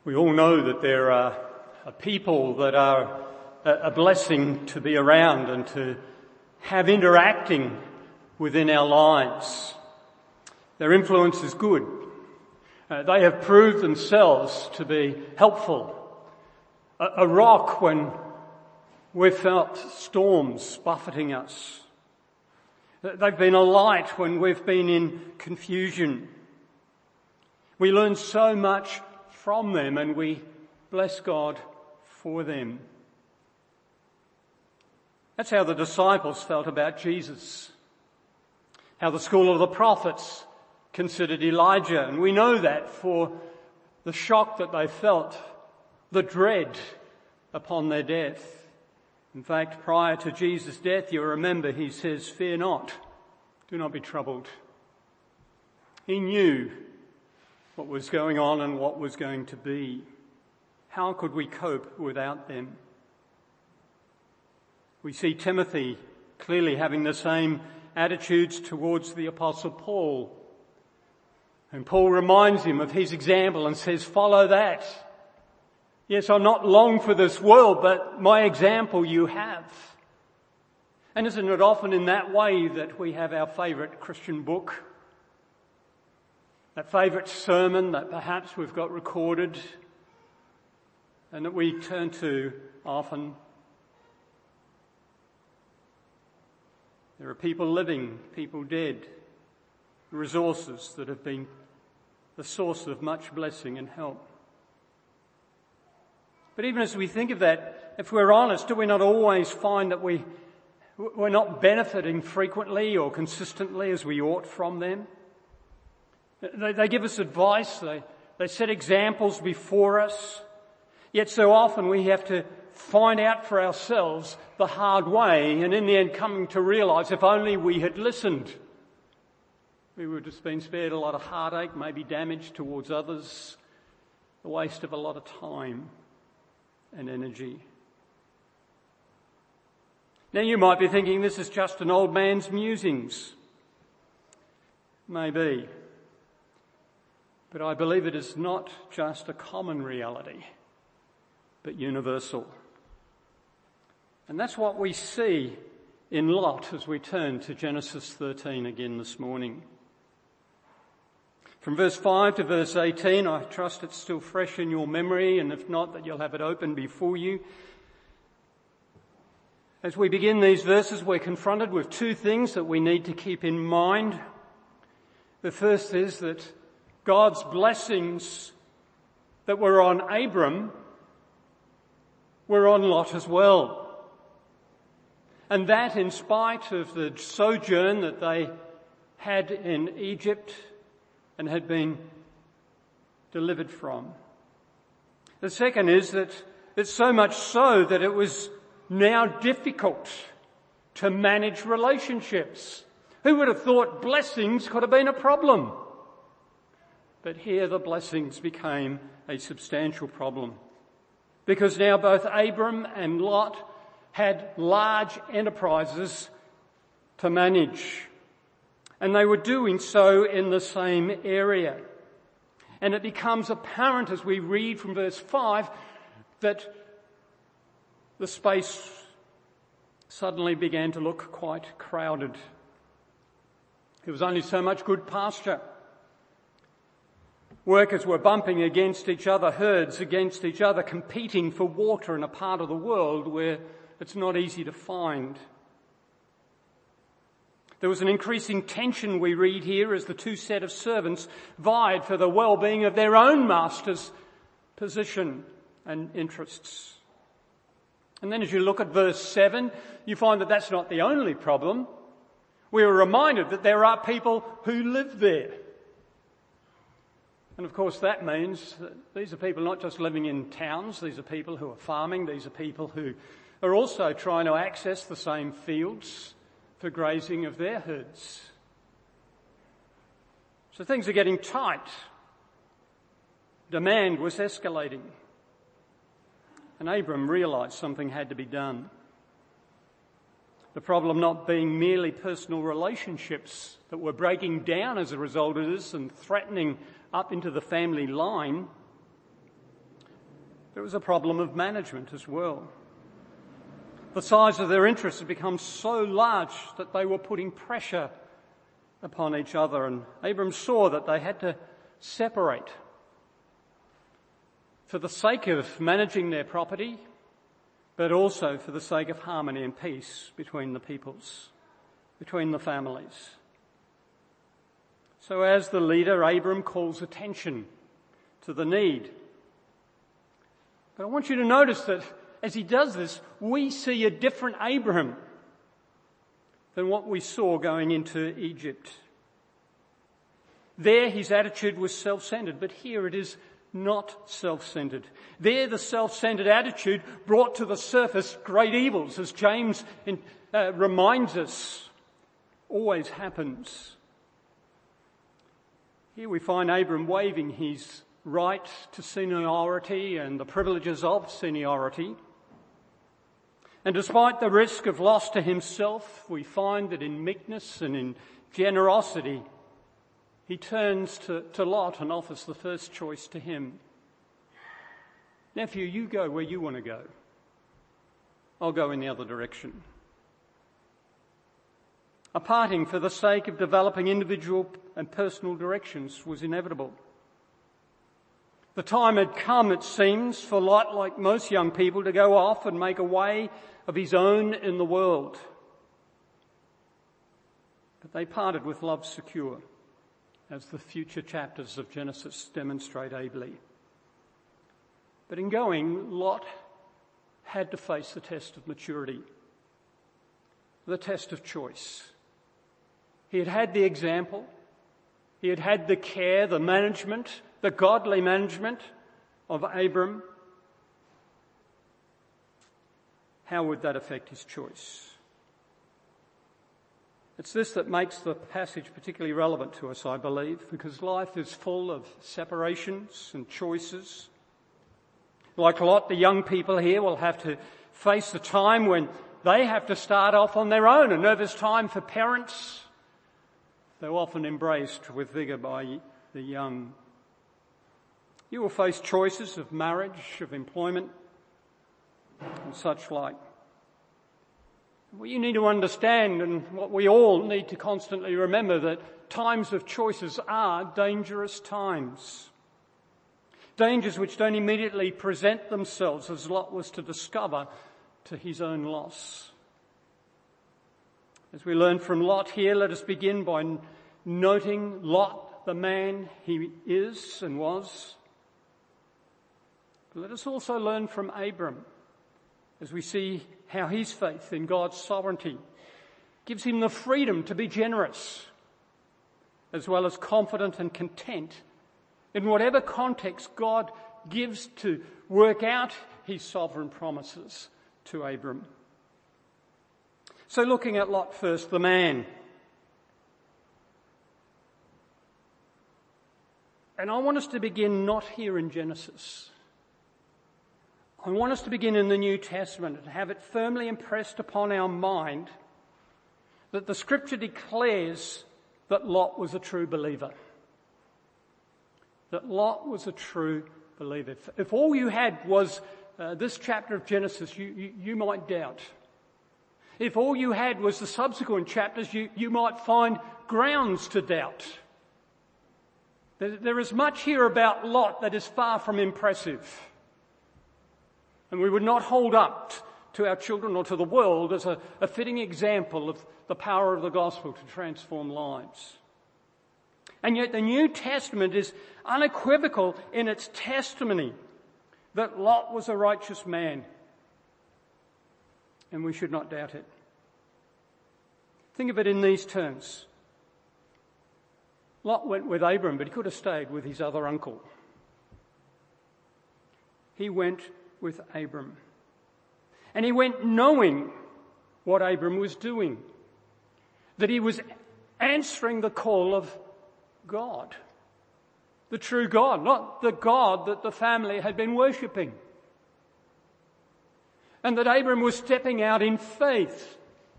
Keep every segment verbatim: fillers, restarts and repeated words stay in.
We all know that there are people that are a blessing to be around and to have interacting within our lives. Their influence is good. Uh, they have proved themselves to be helpful. A, a rock when we've felt storms buffeting us. They've been a light when we've been in confusion. We learn so much from them and we bless God for them. That's how the disciples felt about Jesus. How the school of the prophets considered Elijah. And we know that for the shock that they felt, the dread upon their death. In fact, prior to Jesus' death, you remember he says, "Fear not, do not be troubled." He knew what was going on and what was going to be. How could we cope without them? We see Timothy clearly having the same attitudes towards the Apostle Paul. And Paul reminds him of his example and says, "Follow that. Yes, I'm not long for this world, but my example you have." And isn't it often in that way that we have our favourite Christian book? That favourite sermon that perhaps we've got recorded and that we turn to often. There are people living, people dead, resources that have been the source of much blessing and help. But even as we think of that, if we're honest, do we not always find that we, we're not benefiting frequently or consistently as we ought from them? They, they give us advice, they, they set examples before us, yet so often we have to find out for ourselves the hard way and in the end coming to realise if only we had listened, we would have been spared a lot of heartache, maybe damage towards others, a waste of a lot of time and energy. Now you might be thinking this is just an old man's musings. Maybe. But I believe it is not just a common reality, but universal. And that's what we see in Lot as we turn to Genesis thirteen again this morning. From verse five to verse eighteen, I trust it's still fresh in your memory, and if not, that you'll have it open before you. As we begin these verses, we're confronted with two things that we need to keep in mind. The first is that God's blessings that were on Abram were on Lot as well. And that in spite of the sojourn that they had in Egypt and had been delivered from. The second is that it's so much so that it was now difficult to manage relationships. Who would have thought blessings could have been a problem? But here the blessings became a substantial problem. Because now both Abram and Lot had large enterprises to manage. And they were doing so in the same area. And it becomes apparent as we read from verse five that the space suddenly began to look quite crowded. There was only so much good pasture. Workers were bumping against each other, herds against each other, competing for water in a part of the world where it's not easy to find. There was an increasing tension, we read here, as the two set of servants vied for the well-being of their own master's position and interests. And then as you look at verse seven, you find that that's not the only problem. We are reminded that there are people who live there. And of course that means that these are people not just living in towns, these are people who are farming, these are people who are also trying to access the same fields for grazing of their herds. So things are getting tight. Demand was escalating. And Abram realised something had to be done. The problem not being merely personal relationships that were breaking down as a result of this and threatening up into the family line, There was a problem of management as well. The size of their interests had become so large that they were putting pressure upon each other, and Abram saw that they had to separate for the sake of managing their property, but also for the sake of harmony and peace between the peoples, between the families. So as the leader, Abram calls attention to the need. But I want you to notice that as he does this, we see a different Abram than what we saw going into Egypt. There his attitude was self-centered, but here it is not self-centered. There the self-centered attitude brought to the surface great evils, as James uh, reminds us always happens. Here we find Abram waiving his right to seniority and the privileges of seniority. And despite the risk of loss to himself, we find that in meekness and in generosity, he turns to, to Lot and offers the first choice to him. Nephew, you go where you want to go. I'll go in the other direction. A parting for the sake of developing individual and personal directions was inevitable. The time had come, it seems, for Lot, like most young people, to go off and make a way of his own in the world. But they parted with love secure, as the future chapters of Genesis demonstrate ably. But in going, Lot had to face the test of maturity, the test of choice. He had had the example, he had had the care, the management, the godly management of Abram. How would that affect his choice? It's this that makes the passage particularly relevant to us, I believe, because life is full of separations and choices. Like Lot, the young people here will have to face the time when they have to start off on their own, a nervous time for parents, though often embraced with vigour by the young. You will face choices of marriage, of employment, and such like. What you need to understand, and what we all need to constantly remember, that times of choices are dangerous times. Dangers which don't immediately present themselves, as Lot was to discover, to his own loss. As we learn from Lot here, let us begin by noting Lot, the man he is and was. But let us also learn from Abram, as we see how his faith in God's sovereignty gives him the freedom to be generous, as well as confident and content in whatever context God gives to work out his sovereign promises to Abram. So looking at Lot first, the man. And I want us to begin not here in Genesis. I want us to begin in the New Testament and have it firmly impressed upon our mind that the Scripture declares that Lot was a true believer. That Lot was a true believer. If, if all you had was uh, this chapter of Genesis, you, you, you might doubt. If all you had was the subsequent chapters, you, you might find grounds to doubt. There, there is much here about Lot that is far from impressive. And we would not hold up to our children or to the world as a, a fitting example of the power of the gospel to transform lives. And yet the New Testament is unequivocal in its testimony that Lot was a righteous man. And we should not doubt it. Think of it in these terms. Lot went with Abram, but he could have stayed with his other uncle. He went with Abram. And he went knowing what Abram was doing. That he was answering the call of God. The true God, not the God that the family had been worshipping. And that Abram was stepping out in faith.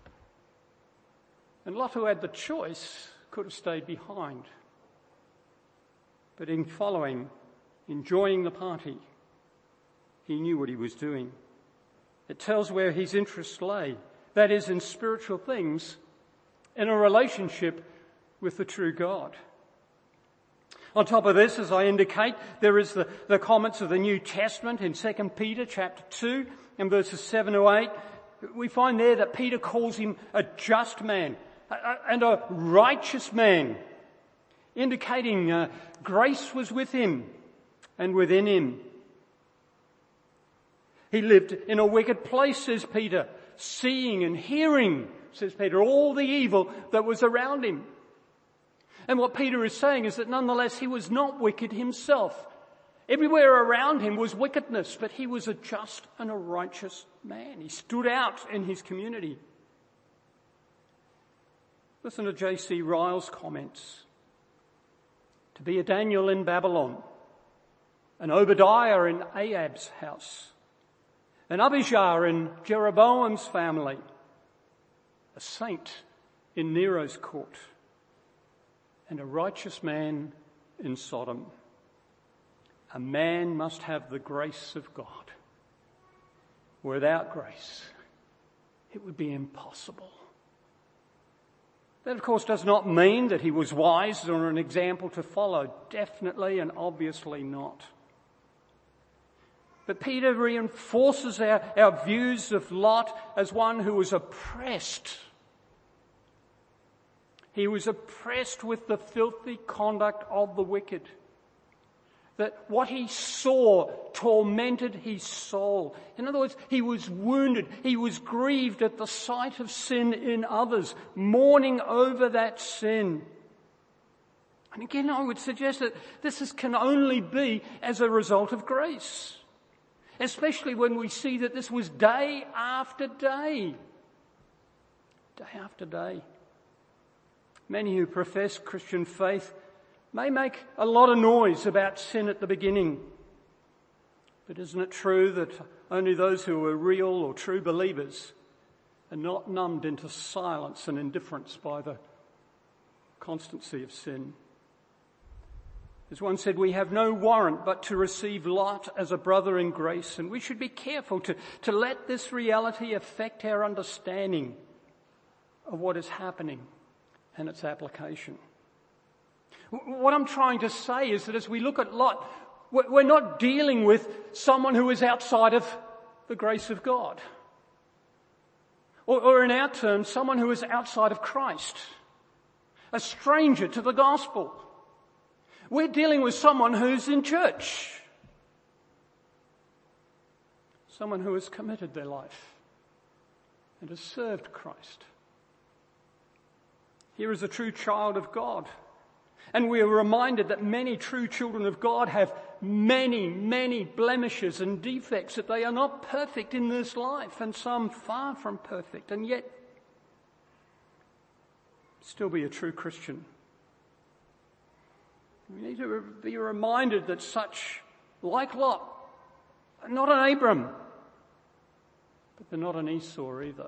And Lot, who had the choice, could have stayed behind. But in following, enjoying the party, He knew what he was doing. It tells where his interests lay. That is, in spiritual things, in a relationship with the true God. On top of this, as I indicate, there is the, the comments of the New Testament in Second Peter chapter two and verses seven to eight. We find there that Peter calls him a just man and a righteous man, indicating uh, grace was with him and within him. He lived in a wicked place, says Peter, seeing and hearing, says Peter, all the evil that was around him. And what Peter is saying is that nonetheless he was not wicked himself. Everywhere around him was wickedness, but he was a just and a righteous man. He stood out in his community. Listen to J C Ryle's comments. To be a Daniel in Babylon, an Obadiah in Ahab's house, an Abijah in Jeroboam's family, a saint in Nero's court, and a righteous man in Sodom. A man must have the grace of God. Without grace, it would be impossible. That, of course, does not mean that he was wise or an example to follow. Definitely and obviously not. But Peter reinforces our, our views of Lot as one who was oppressed. He was oppressed with the filthy conduct of the wicked. That what he saw tormented his soul. In other words, he was wounded. He was grieved at the sight of sin in others, mourning over that sin. And again, I would suggest that this is, can only be as a result of grace. Especially when we see that this was day after day. Day after day. Many who profess Christian faith may make a lot of noise about sin at the beginning. But isn't it true that only those who are real or true believers are not numbed into silence and indifference by the constancy of sin? As one said, we have no warrant but to receive Lot as a brother in grace, and we should be careful to, to let this reality affect our understanding of what is happening and its application. What I'm trying to say is that as we look at Lot, we're not dealing with someone who is outside of the grace of God. Or, or in our terms, someone who is outside of Christ. A stranger to the gospel. We're dealing with someone who's in church. Someone who has committed their life and has served Christ. Here is a true child of God. And we are reminded that many true children of God have many, many blemishes and defects, that they are not perfect in this life, and some far from perfect, and yet still be a true Christian. We need to be reminded that such, like Lot, are not an Abram, but they're not an Esau either.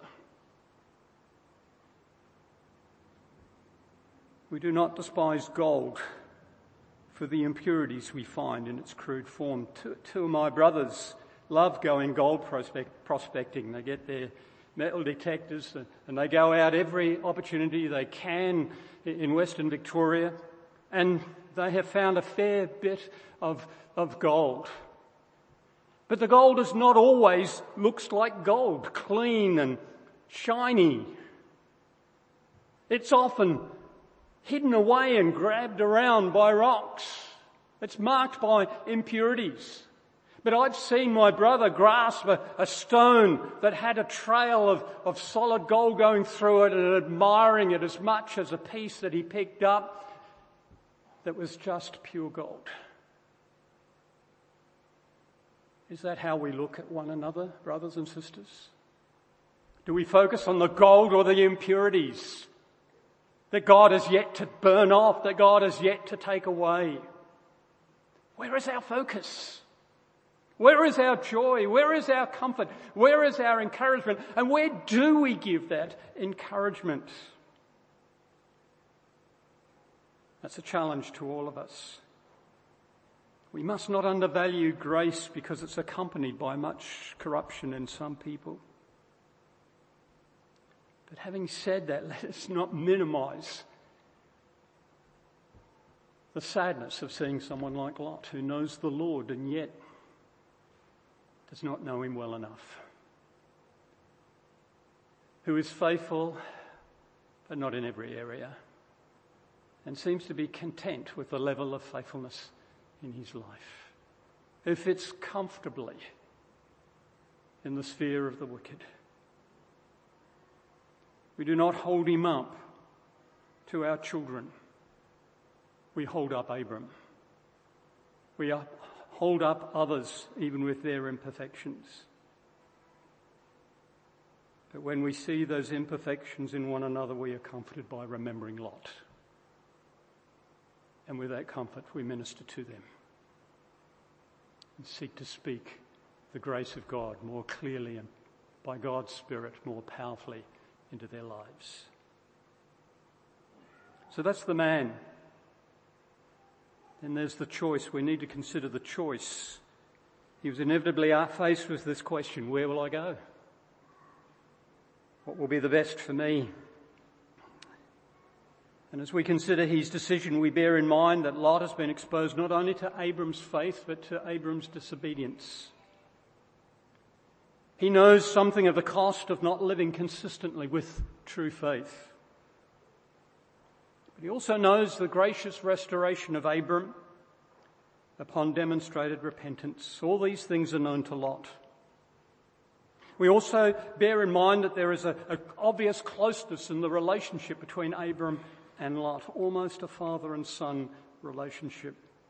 We do not despise gold for the impurities we find in its crude form. Two, two of my brothers love going gold prospect, prospecting. They get their metal detectors and they go out every opportunity they can in Western Victoria, and they have found a fair bit of, of gold. But the gold is not always looks like gold, clean and shiny. It's often hidden away and grabbed around by rocks. It's marked by impurities. But I've seen my brother grasp a, a stone that had a trail of, of solid gold going through it and admiring it as much as a piece that he picked up that was just pure gold. Is that how we look at one another, brothers and sisters? Do we focus on the gold or the impurities that God has yet to burn off, that God has yet to take away? Where is our focus? Where is our joy? Where is our comfort? Where is our encouragement? And where do we give that encouragement? That's a challenge to all of us. We must not undervalue grace because it's accompanied by much corruption in some people. But having said that, let us not minimize the sadness of seeing someone like Lot who knows the Lord and yet does not know him well enough. Who is faithful, but not in every area, and seems to be content with the level of faithfulness in his life. Who fits comfortably in the sphere of the wicked. We do not hold him up to our children. We hold up Abram. We hold up others even with their imperfections. But when we see those imperfections in one another, we are comforted by remembering Lot. And with that comfort, we minister to them and seek to speak the grace of God more clearly and by God's Spirit more powerfully into their lives. So that's the man. Then there's the choice. We need to consider the choice. He was inevitably faced with this question: where will I go? What will be the best for me? And as we consider his decision, we bear in mind that Lot has been exposed not only to Abram's faith, but to Abram's disobedience. He knows something of the cost of not living consistently with true faith. But he also knows the gracious restoration of Abram upon demonstrated repentance. All these things are known to Lot. We also bear in mind that there is an obvious closeness in the relationship between Abram and Lot, almost a father and son relationship.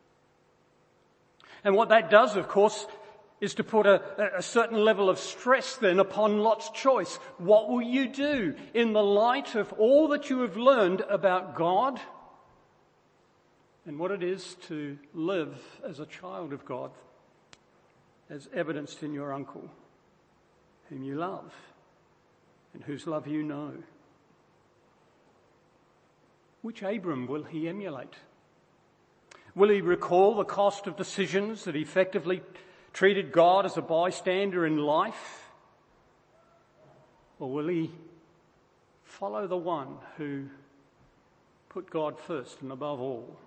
And what that does, of course, is to put a, a certain level of stress then upon Lot's choice. What will you do in the light of all that you have learned about God and what it is to live as a child of God, as evidenced in your uncle, whom you love and whose love you know? Which Abram will he emulate? Will he recall the cost of decisions that effectively treated God as a bystander in life? Or will he follow the one who put God first and above all?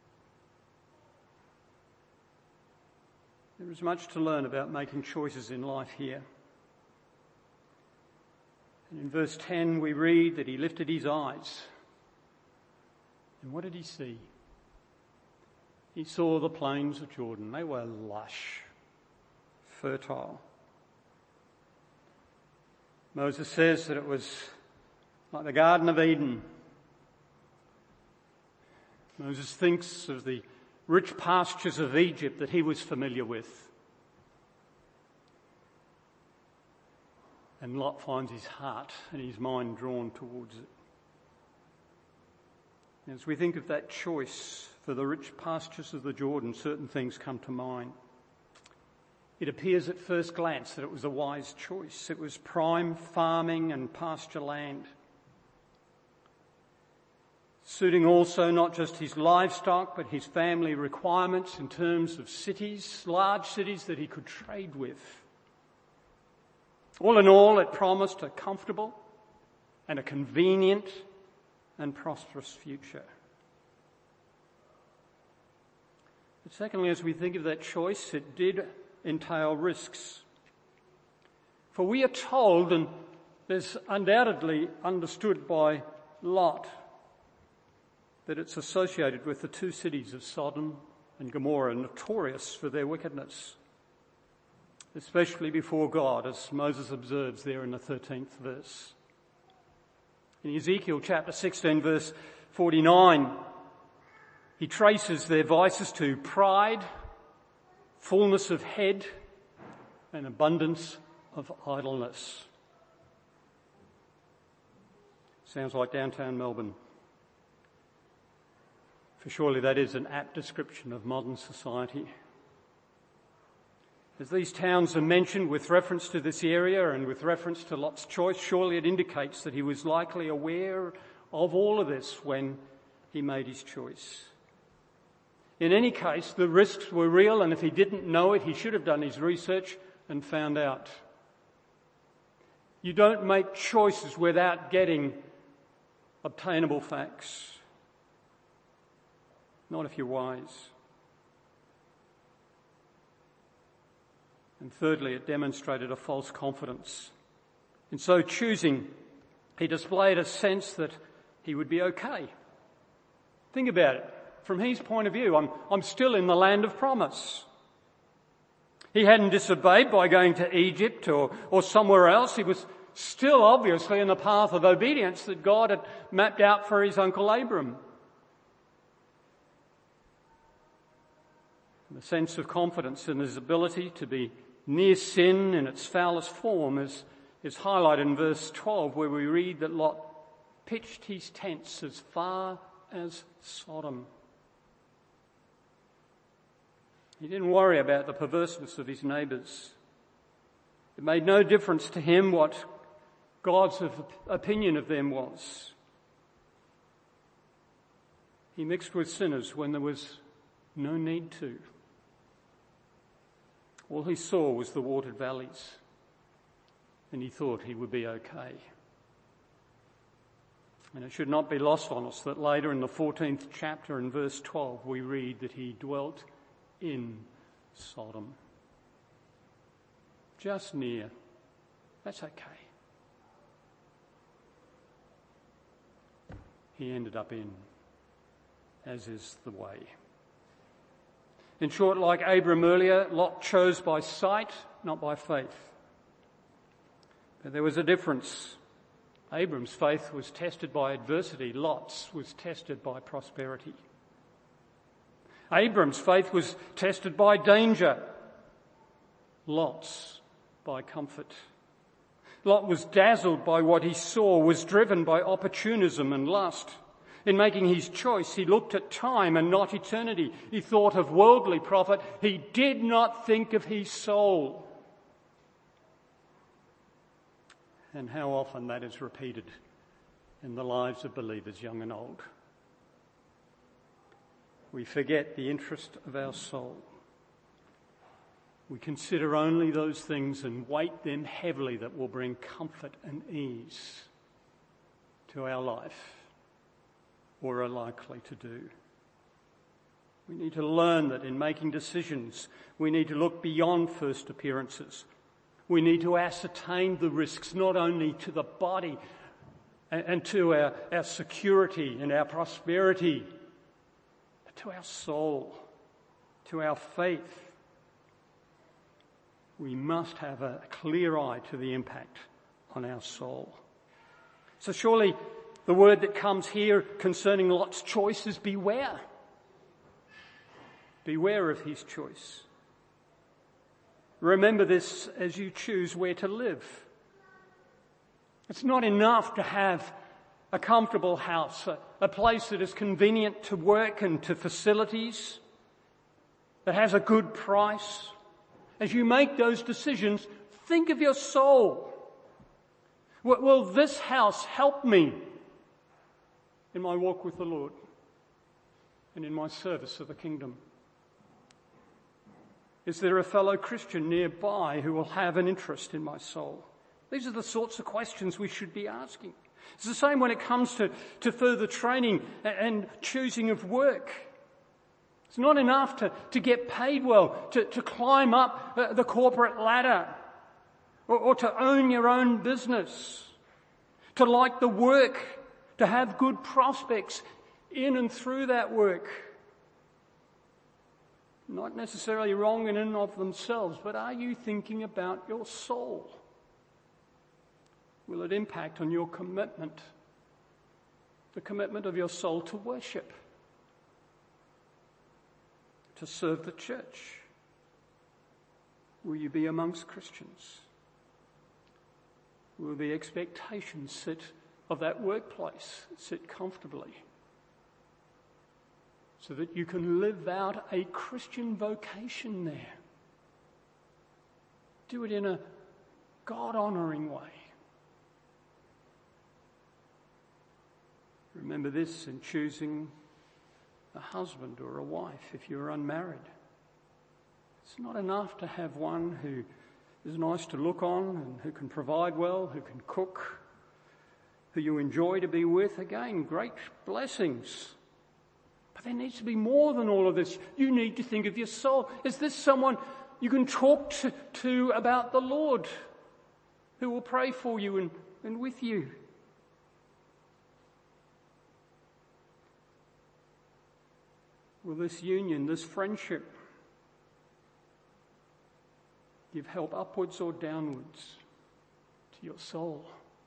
There is much to learn about making choices in life here. And in verse ten we read that he lifted his eyes. And what did he see? He saw the plains of Jordan. They were lush, fertile. Moses says that it was like the Garden of Eden. Moses thinks of the rich pastures of Egypt that he was familiar with. And Lot finds his heart and his mind drawn towards it. As we think of that choice for the rich pastures of the Jordan, certain things come to mind. It appears at first glance that it was a wise choice. It was prime farming and pasture land, suiting also not just his livestock but his family requirements in terms of cities, large cities that he could trade with. All in all, it promised a comfortable and a convenient and prosperous future. But secondly, as we think of that choice, it did entail risks. For we are told, and there's undoubtedly understood by Lot, that it's associated with the two cities of Sodom and Gomorrah, notorious for their wickedness, especially before God, as Moses observes there in the thirteenth verse. In Ezekiel chapter sixteen, verse forty-nine, he traces their vices to pride, fullness of head, and abundance of idleness. Sounds like downtown Melbourne. For surely that is an apt description of modern society. As these towns are mentioned with reference to this area and with reference to Lot's choice, surely it indicates that he was likely aware of all of this when he made his choice. In any case, the risks were real, and if he didn't know it, he should have done his research and found out. You don't make choices without getting obtainable facts. Not if you're wise. And thirdly, it demonstrated a false confidence. In so choosing, he displayed a sense that he would be okay. Think about it. From his point of view, I'm, I'm still in the land of promise. He hadn't disobeyed by going to Egypt or, or somewhere else. He was still obviously in the path of obedience that God had mapped out for his uncle Abram. The sense of confidence in his ability to be near sin in its foulest form is, is highlighted in verse twelve, where we read that Lot pitched his tents as far as Sodom. He didn't worry about the perverseness of his neighbours. It made no difference to him what God's opinion of them was. He mixed with sinners when there was no need to. All he saw was the watered valleys, and he thought he would be okay. And it should not be lost on us that later in the fourteenth chapter in verse twelve we read that he dwelt in Sodom. Just near. That's okay. He ended up in, as is the way. In short, like Abram earlier, Lot chose by sight, not by faith. But there was a difference. Abram's faith was tested by adversity. Lot's was tested by prosperity. Abram's faith was tested by danger. Lot's by comfort. Lot was dazzled by what he saw, was driven by opportunism and lust. In making his choice, he looked at time and not eternity. He thought of worldly profit. He did not think of his soul. And how often that is repeated in the lives of believers, young and old. We forget the interest of our soul. We consider only those things and weight them heavily that will bring comfort and ease to our life, or are likely to do. We need to learn that in making decisions, we need to look beyond first appearances. We need to ascertain the risks not only to the body and, and to our, our security and our prosperity, but to our soul, to our faith. We must have a clear eye to the impact on our soul. So surely the word that comes here concerning Lot's choice is beware. Beware of his choice. Remember this as you choose where to live. It's not enough to have a comfortable house, a, a place that is convenient to work and to facilities, that has a good price. As you make those decisions, think of your soul. Will, will this house help me in my walk with the Lord and in my service of the kingdom? Is there a fellow Christian nearby who will have an interest in my soul? These are the sorts of questions we should be asking. It's the same when it comes to, to further training and choosing of work. It's not enough to, to get paid well, to, to climb up the corporate ladder, or, or to own your own business, to like the work, to have good prospects in and through that work. Not necessarily wrong in and of themselves, but are you thinking about your soul? Will it impact on your commitment, the commitment of your soul to worship, to serve the church? Will you be amongst Christians? Will the expectations sit of that workplace sit comfortably, so that you can live out a Christian vocation there? Do it in a God-honouring way. Remember this in choosing a husband or a wife if you're unmarried. It's not enough to have one who is nice to look on and who can provide well, who can cook, who you enjoy to be with. Again, great blessings. But there needs to be more than all of this. You need to think of your soul. Is this someone you can talk to, to about the Lord, who will pray for you and, and with you? Will this union, this friendship, give help upwards or downwards to your soul?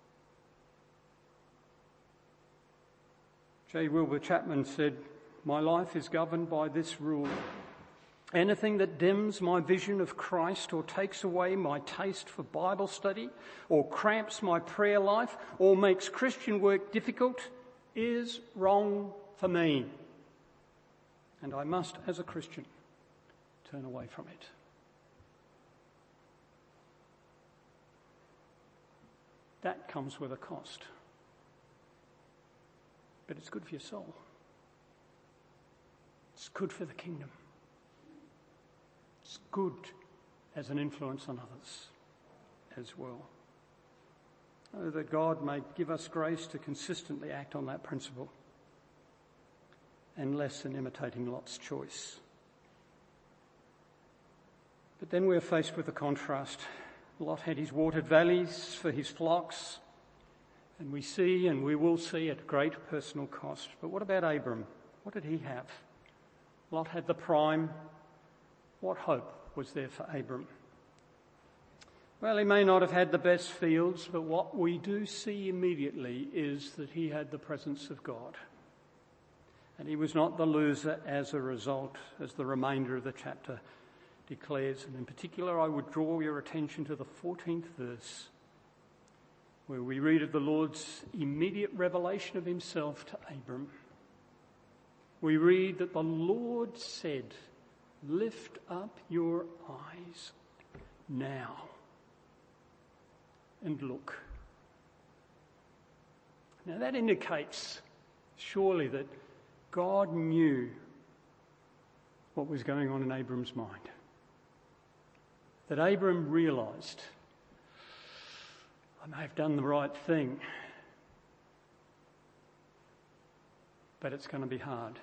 J. Wilbur Chapman said, "My life is governed by this rule. Anything that dims my vision of Christ or takes away my taste for Bible study or cramps my prayer life or makes Christian work difficult is wrong for me. And I must, as a Christian, turn away from it." That comes with a cost. But it's good for your soul. It's good for the kingdom. It's good as an influence on others as well. Oh, that God may give us grace to consistently act on that principle and less in imitating Lot's choice. But then we're faced with the contrast. Lot had his watered valleys for his flocks, and we see and we will see at great personal cost. But what about Abram? What did he have? Lot had the prime. What hope was there for Abram? Well, he may not have had the best fields, but what we do see immediately is that he had the presence of God. And he was not the loser as a result, as the remainder of the chapter declares. And in particular, I would draw your attention to the fourteenth verse, where we read of the Lord's immediate revelation of himself to Abram. We read that the Lord said, "Lift up your eyes now and look." Now that indicates surely that God knew what was going on in Abram's mind. That Abram realised, I may have done the right thing, but it's going to be hard.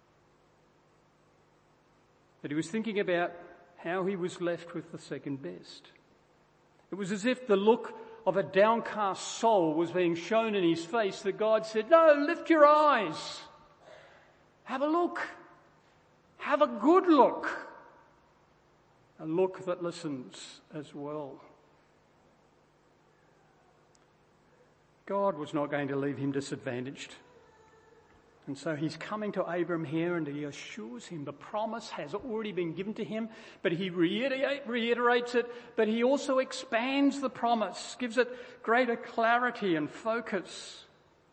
That he was thinking about how he was left with the second best. It was as if the look of a downcast soul was being shown in his face, that God said, "No, lift your eyes. Have a look. Have a good look. A look that listens as well." God was not going to leave him disadvantaged. And so he's coming to Abram here and he assures him the promise has already been given to him, but he reiterate, reiterates it, but he also expands the promise, gives it greater clarity and focus.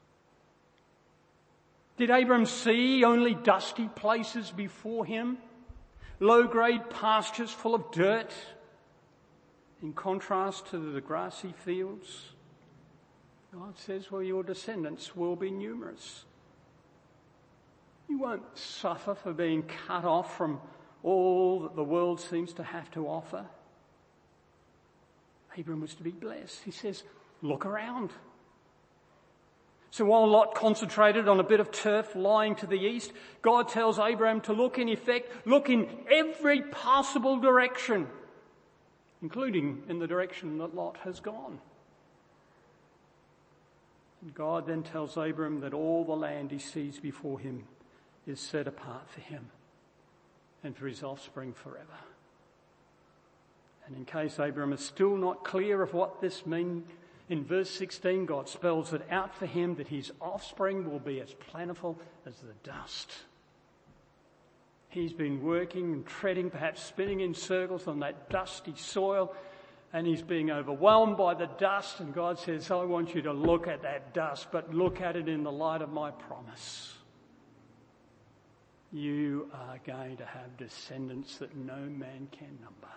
Did Abram see only dusty places before him? Low-grade pastures full of dirt, in contrast to the grassy fields? God says, well, your descendants will be numerous. You won't suffer for being cut off from all that the world seems to have to offer. Abram was to be blessed. He says, look around. So while Lot concentrated on a bit of turf lying to the east, God tells Abram to look, in effect, look in every possible direction, including in the direction that Lot has gone. And God then tells Abram that all the land he sees before him is set apart for him and for his offspring forever. And in case Abram is still not clear of what this means, in verse sixteen, God spells it out for him that his offspring will be as plentiful as the dust. He's been working and treading, perhaps spinning in circles on that dusty soil, and he's being overwhelmed by the dust, and God says, I want you to look at that dust, but look at it in the light of my promise. You are going to have descendants that no man can number.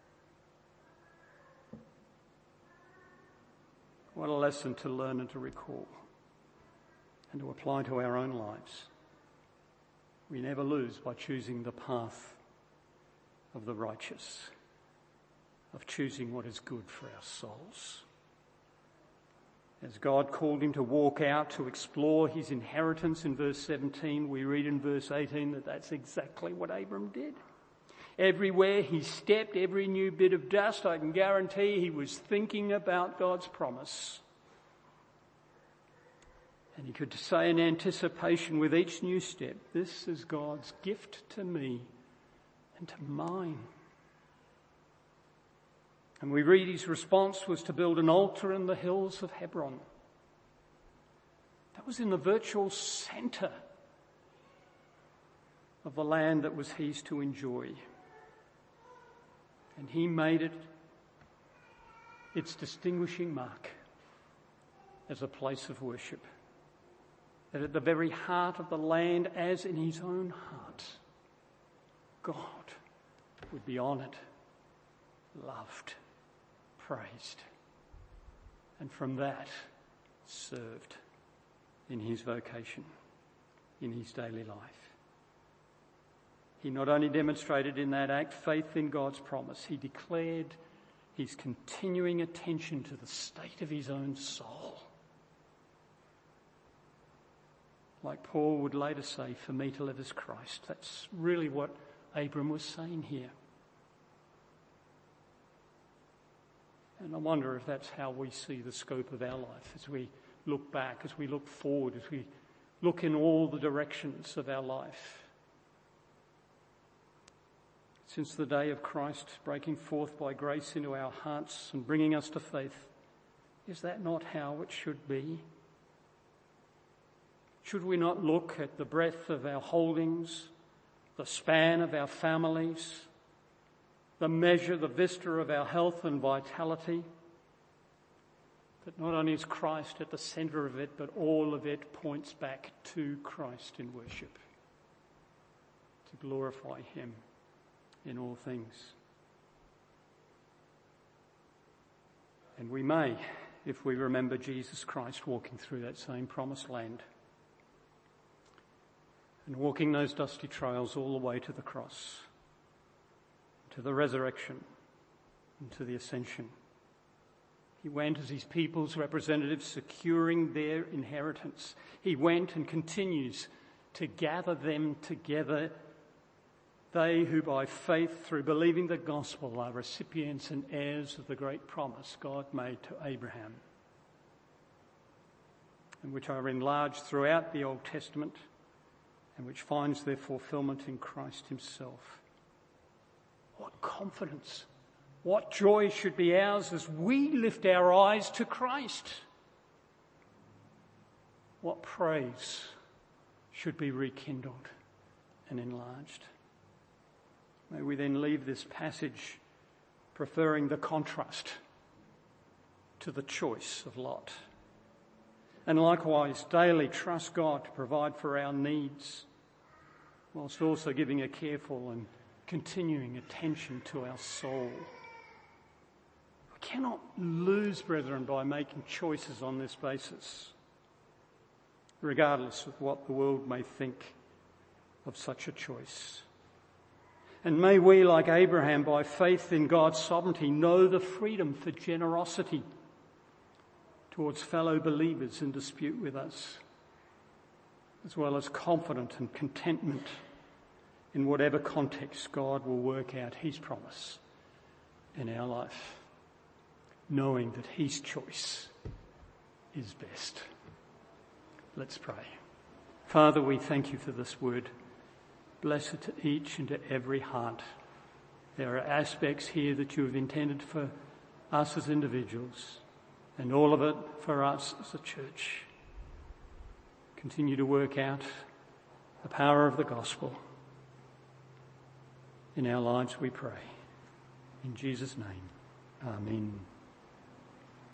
What a lesson to learn and to recall and to apply to our own lives. we never lose by choosing the path of the righteous, of choosing what is good for our souls. As God called him to walk out to explore his inheritance in verse seventeen, we read in verse eighteen that that's exactly what Abram did. Everywhere he stepped, every new bit of dust, I can guarantee he was thinking about God's promise. And he could say in anticipation with each new step, this is God's gift to me and to mine. And we read his response was to build an altar in the hills of Hebron. That was in the virtual centre of the land that was his to enjoy. And he made it its distinguishing mark as a place of worship. That at the very heart of the land, as in his own heart, God would be honoured, loved, praised, and from that served in his vocation, in his daily life. He not only demonstrated in that act faith in God's promise, he declared his continuing attention to the state of his own soul. Like Paul would later say, for me to live is Christ. That's really what Abram was saying here. And I wonder if that's how we see the scope of our life as we look back, as we look forward, as we look in all the directions of our life. Since the day of Christ breaking forth by grace into our hearts and bringing us to faith, is that not how it should be? Should we not look at the breadth of our holdings, the span of our families, the measure, the vista of our health and vitality? That not only is Christ at the centre of it, but all of it points back to Christ in worship, to glorify him in all things. And we may, if we remember Jesus Christ walking through that same promised land and walking those dusty trails all the way to the cross, to the resurrection, and to the ascension. He went as his people's representative, securing their inheritance. He went and continues to gather them together, they who by faith, through believing the gospel, are recipients and heirs of the great promise God made to Abraham, and which are enlarged throughout the Old Testament, and which finds their fulfilment in Christ himself. What confidence, what joy should be ours as we lift our eyes to Christ. What praise should be rekindled and enlarged. May we then leave this passage preferring the contrast to the choice of Lot. And likewise, daily trust God to provide for our needs, whilst also giving a careful and continuing attention to our soul. We cannot lose, brethren, by making choices on this basis, regardless of what the world may think of such a choice. And may we, like Abraham, by faith in God's sovereignty, know the freedom for generosity towards fellow believers in dispute with us, as well as confidence and contentment in whatever context God will work out his promise in our life, knowing that his choice is best. Let's pray. Father, we thank you for this word. Bless it to each and to every heart. There are aspects here that you have intended for us as individuals, and all of it for us as a church. Continue to work out the power of the gospel in our lives, we pray. In Jesus' name, amen.